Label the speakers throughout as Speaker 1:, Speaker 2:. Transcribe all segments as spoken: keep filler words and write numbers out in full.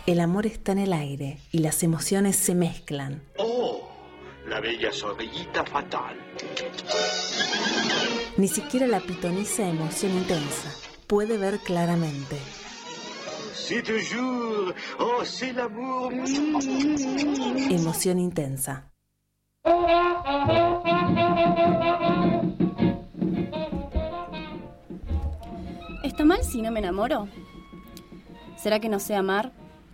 Speaker 1: El amor está en el aire y las emociones se mezclan.
Speaker 2: Oh, la bella sonrillita fatal.
Speaker 1: Ni siquiera la pitoniza emoción intensa puede ver claramente.
Speaker 2: C'est toujours, oh, c'est l'amour.
Speaker 1: Emoción intensa.
Speaker 3: ¿Está mal si no me enamoro? ¿Será que no sé amar?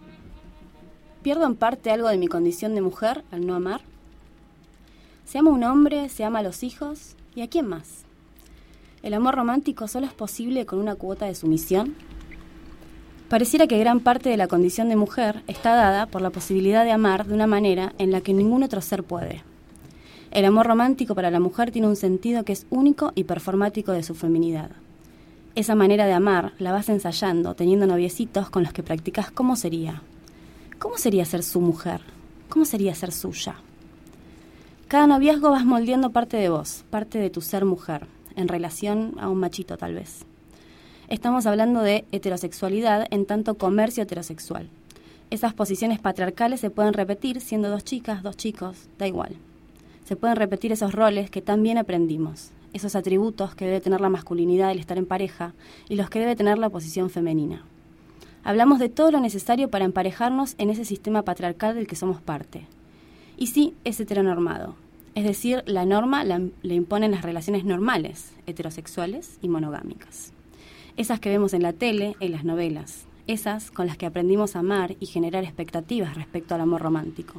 Speaker 3: ¿Pierdo en parte algo de mi condición de mujer al no amar? ¿Se ama a un hombre, se ama a los hijos? ¿Y a quién más? ¿El amor romántico solo es posible con una cuota de sumisión? Pareciera que gran parte de la condición de mujer está dada por la posibilidad de amar de una manera en la que ningún otro ser puede. El amor romántico para la mujer tiene un sentido que es único y performático de su feminidad. Esa manera de amar la vas ensayando, teniendo noviecitos con los que practicas cómo sería. ¿Cómo sería ser su mujer? ¿Cómo sería ser suya? Cada noviazgo vas moldeando parte de vos, parte de tu ser mujer, en relación a un machito tal vez. Estamos hablando de heterosexualidad en tanto comercio heterosexual. Esas posiciones patriarcales se pueden repetir siendo dos chicas, dos chicos, da igual. Se pueden repetir esos roles que tan bien aprendimos, esos atributos que debe tener la masculinidad el estar en pareja y los que debe tener la posición femenina. Hablamos de todo lo necesario para emparejarnos en ese sistema patriarcal del que somos parte. Y sí, es heteronormado. Es decir, la norma la, le imponen las relaciones normales, heterosexuales y monogámicas. Esas que vemos en la tele, en las novelas. Esas con las que aprendimos a amar y generar expectativas respecto al amor romántico.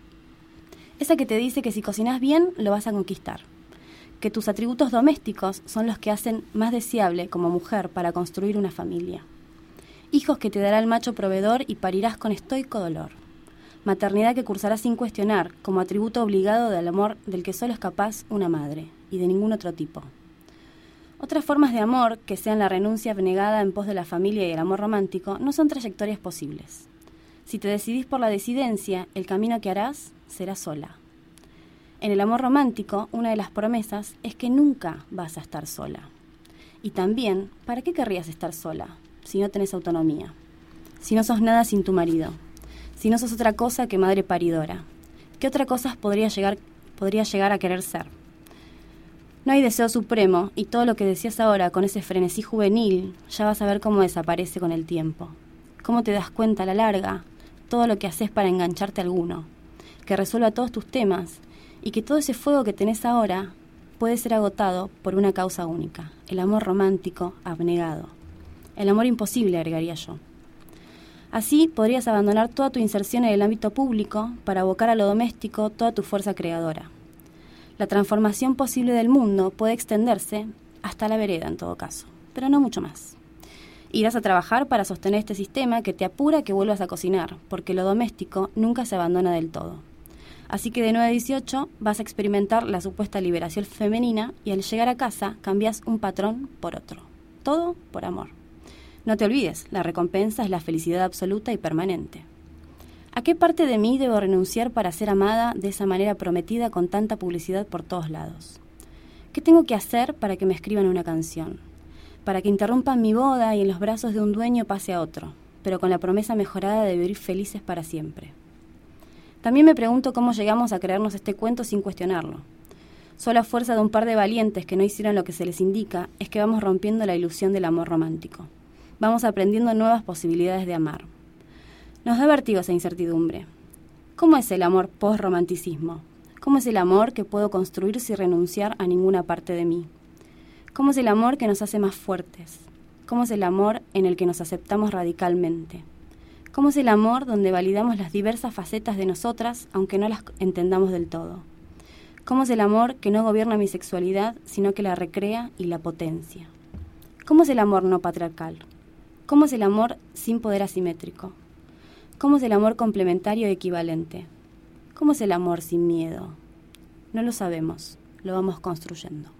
Speaker 3: Esa que te dice que si cocinas bien, lo vas a conquistar. Que tus atributos domésticos son los que hacen más deseable como mujer para construir una familia. Hijos que te dará el macho proveedor y parirás con estoico dolor. Maternidad que cursarás sin cuestionar, como atributo obligado del amor del que solo es capaz una madre, y de ningún otro tipo. Otras formas de amor, que sean la renuncia abnegada en pos de la familia y el amor romántico, no son trayectorias posibles. Si te decidís por la disidencia, el camino que harás será sola. En el amor romántico, una de las promesas es que nunca vas a estar sola. Y también, ¿para qué querrías estar sola si no tenés autonomía? Si no sos nada sin tu marido. Si no sos otra cosa que madre paridora. ¿Qué otra cosa podría llegar, podría llegar a querer ser? No hay deseo supremo y todo lo que decías ahora con ese frenesí juvenil ya vas a ver cómo desaparece con el tiempo. Cómo te das cuenta a la larga todo lo que haces para engancharte a alguno. Que resuelva todos tus temas y que todo ese fuego que tenés ahora puede ser agotado por una causa única, el amor romántico abnegado. El amor imposible, agregaría yo. Así podrías abandonar toda tu inserción en el ámbito público para abocar a lo doméstico toda tu fuerza creadora. La transformación posible del mundo puede extenderse hasta la vereda en todo caso, pero no mucho más. Irás a trabajar para sostener este sistema que te apura a que vuelvas a cocinar, porque lo doméstico nunca se abandona del todo. Así que de nueve a dieciocho vas a experimentar la supuesta liberación femenina y al llegar a casa cambias un patrón por otro. Todo por amor. No te olvides, la recompensa es la felicidad absoluta y permanente. ¿A qué parte de mí debo renunciar para ser amada de esa manera prometida con tanta publicidad por todos lados? ¿Qué tengo que hacer para que me escriban una canción? Para que interrumpan mi boda y en los brazos de un dueño pase a otro, pero con la promesa mejorada de vivir felices para siempre. También me pregunto cómo llegamos a creernos este cuento sin cuestionarlo. Solo a fuerza de un par de valientes que no hicieron lo que se les indica es que vamos rompiendo la ilusión del amor romántico. Vamos aprendiendo nuevas posibilidades de amar. Nos da vértigo esa incertidumbre. ¿Cómo es el amor post-romanticismo? ¿Cómo es el amor que puedo construir sin renunciar a ninguna parte de mí? ¿Cómo es el amor que nos hace más fuertes? ¿Cómo es el amor en el que nos aceptamos radicalmente? ¿Cómo es el amor donde validamos las diversas facetas de nosotras aunque no las entendamos del todo? ¿Cómo es el amor que no gobierna mi sexualidad sino que la recrea y la potencia? ¿Cómo es el amor no patriarcal? ¿Cómo es el amor sin poder asimétrico? ¿Cómo es el amor complementario y equivalente? ¿Cómo es el amor sin miedo? No lo sabemos, lo vamos construyendo.